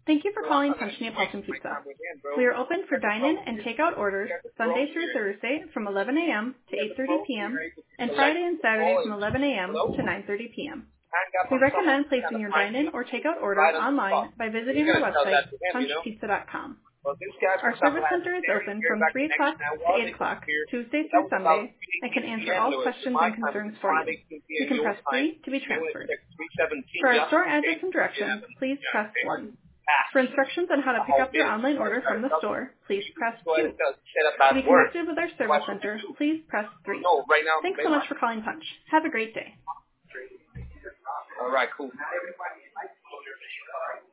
Thank you for calling Punch Neapolitan Pizza. We are open for dine-in and takeout orders Sunday through Thursday from 11 a.m. to 8:30 p.m. and Friday and Saturday from 11 a.m. to 9:30 p.m. We recommend placing your dine-in or takeout order online by visiting our website, punchpizza.com. Our service center is open from 3 o'clock to 8 o'clock, Tuesday through Sunday, and can answer all questions and concerns for you. You can press 3 to be transferred. For our store address and directions, please press 1. For instructions on how to pick up your online order from the store, please press 2. To be connected with our service center, please press 3. Thanks so much for calling Punch. Have a great day. All right, cool.